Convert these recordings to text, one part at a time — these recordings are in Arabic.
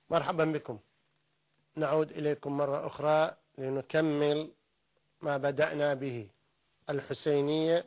مرحبا بكم. نعود إليكم مرة أخرى لنكمل ما بدأنا به، الحسينية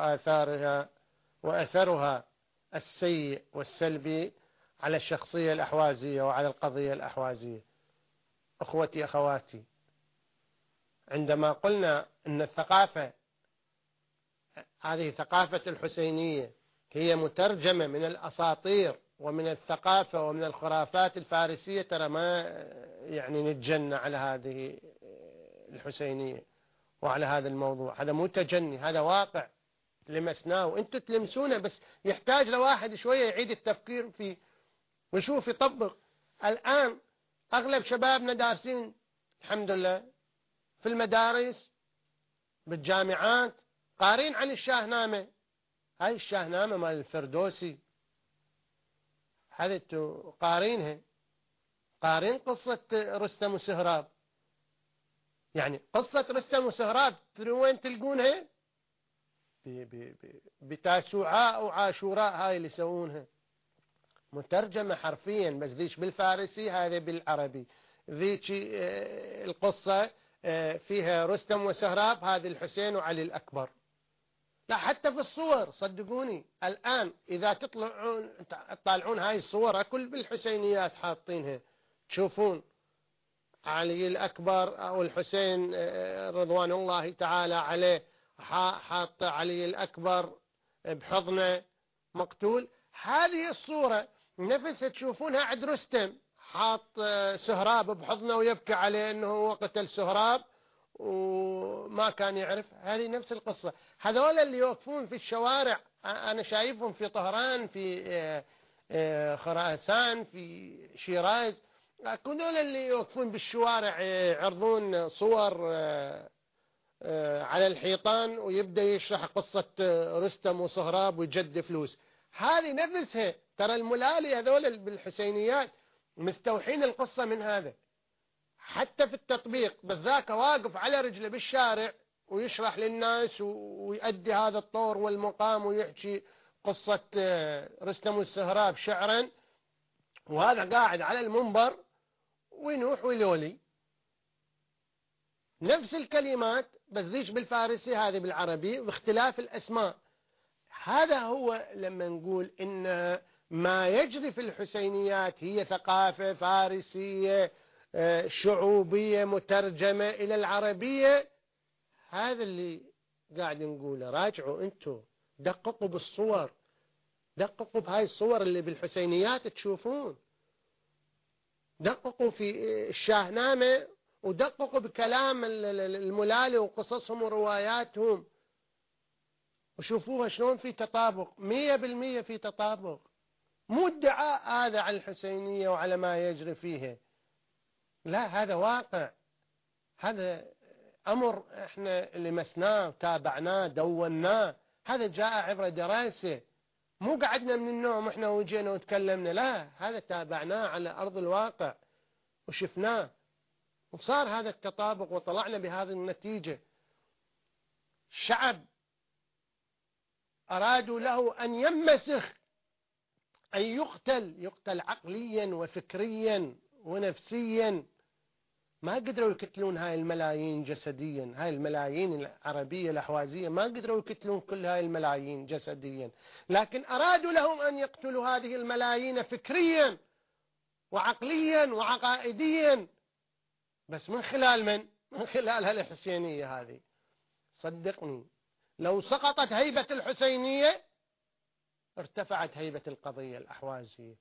وأثرها السيء والسلبي على الشخصية الأحوازية وعلى القضية الأحوازية. أخوتي أخواتي، عندما قلنا أن الثقافة هذه ثقافة الحسينية هي مترجمة من الأساطير ومن الثقافة ومن الخرافات الفارسية، ترى ما يعني نتجنى على هذه الحسينية وعلى هذا الموضوع. هذا مو تجني، هذا واقع لمسناه وانتم تلمسونه، بس يحتاج لواحد شوية يعيد التفكير فيه ويشوف يطبق. الآن أغلب شبابنا دارسين الحمد لله في المدارس بالجامعات، قارين عن الشاهنامة. هاي الشاهنامة مال الفردوسي، هذه قارينها، قارين قصة رستم وسهراب. يعني قصة رستم وسهراب وين تلقونها؟ بتاسوعاء وعاشوراء، هاي اللي يسوونها مترجمة حرفيا، بس ذيش بالفارسي هذا بالعربي. ذيك القصة فيها رستم وسهراب، هذه الحسين وعلي الأكبر. لا حتى في الصور صدقوني الآن إذا تطالعون هاي الصور أكل بالحسينيات حاطينها، تشوفون علي الأكبر أو الحسين رضوان الله تعالى عليه حاط علي الأكبر بحضنه مقتول. هذه الصورة نفسها تشوفونها عند رستم حاط سهراب بحضنه ويبكي عليه أنه هو قتل سهراب وما كان يعرف. هذه نفس القصة. هذول اللي يوقفون في الشوارع، أنا شايفهم في طهران، في خراسان، في شيراز، كل اللي يوقفون بالشوارع يعرضون صور على الحيطان ويبدأ يشرح قصة رستم وسهراب ويجد فلوس. هذه نفسها ترى الملالي هذول بالحسينيات مستوحين القصة من هذا. حتى في التطبيق بالذاك واقف على رجله بالشارع ويشرح للناس ويؤدي هذا الطور والمقام ويحكي قصة رستم والسهراب شعرا، وهذا قاعد على المنبر وينوح ويلولي نفس الكلمات، بس ذيش بالفارسي هذه بالعربي باختلاف الأسماء. هذا هو لما نقول إن ما يجري في الحسينيات هي ثقافة فارسية شعوبية مترجمة إلى العربية. هذا اللي قاعد نقوله. راجعوا أنتوا، دققوا بالصور، دققوا بهاي الصور اللي بالحسينيات تشوفون، دققوا في الشاهنامة ودققوا بكلام الملالي وقصصهم ورواياتهم وشوفوها شلون في تطابق، 100% في تطابق. مو ادعاء هذا على الحسينية وعلى ما يجري فيها، لا هذا واقع، هذا أمر احنا لمسناه تابعناه دوناه. هذا جاء عبر دراسة، مو قعدنا من النوم احنا وجينا وتكلمنا، لا هذا تابعناه على أرض الواقع وشفناه وصار هذا التطابق وطلعنا بهذه النتيجة. الشعب أرادوا له أن يمسخ، أن يقتل عقليا وفكريا ونفسيا. ما قدروا يقتلون هاي الملايين جسديا، هاي الملايين العربية الأحوازية ما قدروا يقتلون كل هاي الملايين جسديا، لكن أرادوا لهم أن يقتلوا هذه الملايين فكريا وعقليا وعقائديا. بس من خلال من؟ من خلال الحسينية هذه. صدقني لو سقطت هيبة الحسينية ارتفعت هيبة القضية الأحوازية.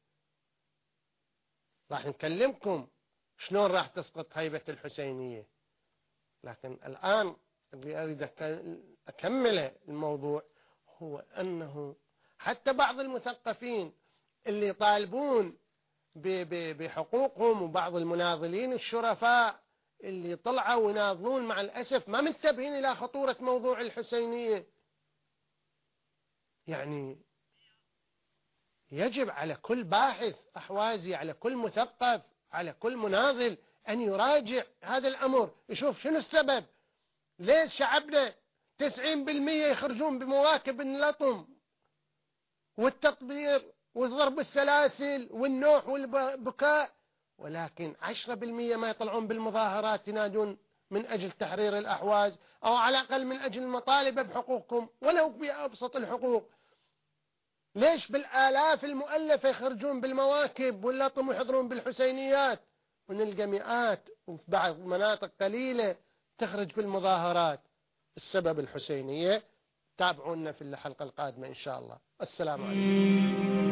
راح نكلمكم شلون راح تسقط هيبة الحسينية، لكن الآن اللي أريد أكمل الموضوع هو أنه حتى بعض المثقفين اللي يطالبون بحقوقهم وبعض المناضلين الشرفاء اللي طلعوا ويناضلون مع الأسف ما منتبهين إلى خطورة موضوع الحسينية. يعني يجب على كل باحث أحوازي، على كل مثقف، على كل مناضل أن يراجع هذا الأمر، يشوف شنو السبب. ليش شعبنا 90% يخرجون بمواكب اللطم والتطبير وضرب السلاسل والنوح والبكاء، ولكن 10% ما يطلعون بالمظاهرات ينادون من أجل تحرير الأحواز، أو على الأقل من أجل المطالبة بحقوقكم ولو بأبسط الحقوق. ليش بالآلاف المؤلفة يخرجون بالمواكب ولا طموا يحضرون بالحسينيات، ونلقى مئات وفي بعض مناطق قليلة تخرج بالمظاهرات؟ السبب الحسينية. تابعونا في الحلقة القادمة إن شاء الله. السلام عليكم.